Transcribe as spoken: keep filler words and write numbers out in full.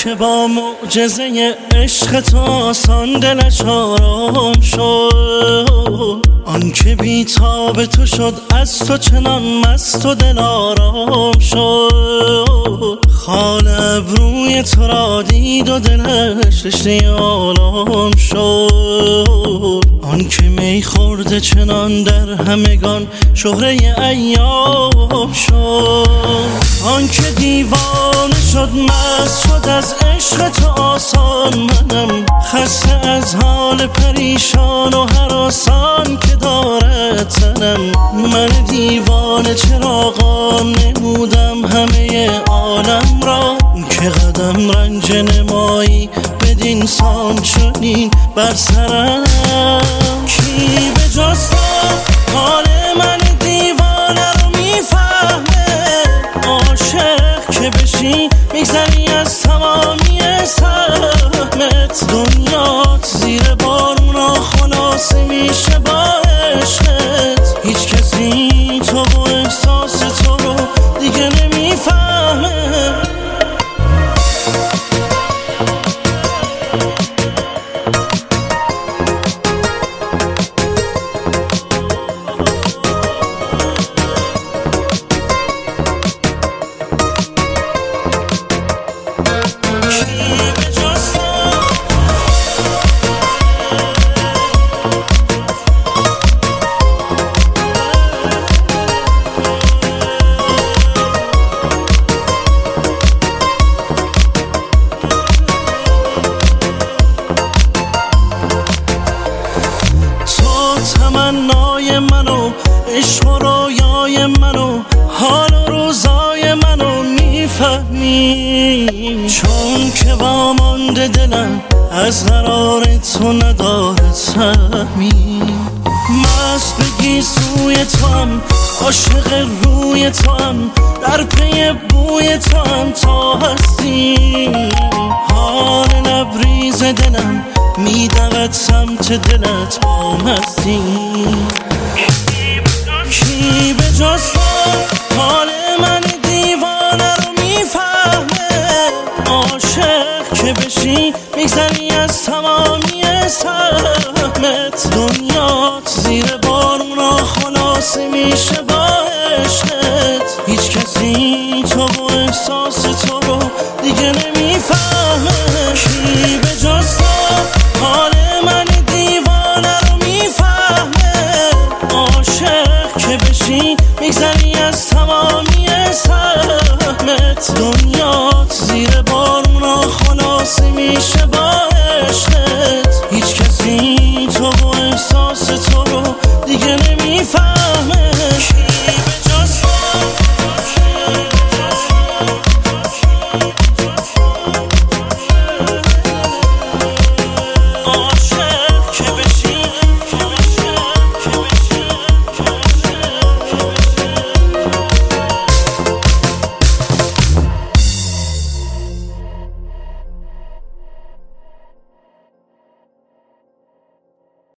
که با معجزه عشق تو آسان دلش آرام شد، آن که بی‌تاب تو شد از تو چنان مست و دل آرام شد. خال ابروی تو را دید و دلش رشته آلام شد، آن که می خورده چنان در همگان شهره ایام شد. آن که دیوانه شد مست شد از عشق تو آسان، منم خسته از حال پریشان و هراسان که دارد تنم. من دیوانه چراغان نمودم همه عالم را، که قدم رنج نمایی بدین سان چنین بر سرم. کی به جز تو حال من دیوانه رو میفهمه؟ عاشق که بشی میگذری از تمامی سهمت، دنیات زیر بارونا خلاصه میشه با عشقت. هیچ کسی تو و احساس تو رو دیگه نمیفهمه. تمنای منو عشق و رویای منو حال و روزای منو میفهمی، چون که با مانده دلم از قرار تو نداره سهمی. مست بگی سوی تو هم عاشق روی تو هم در پی بوی تو هم تا هستی. حال لبریز دلم میدود سمت دلت با مستی. کی به جز تو حال من دیوانه رو میفهمه؟ عاشق که بشی میگذری از تمامی سهمت، دنیات زیر بارونا خلاصه میشه با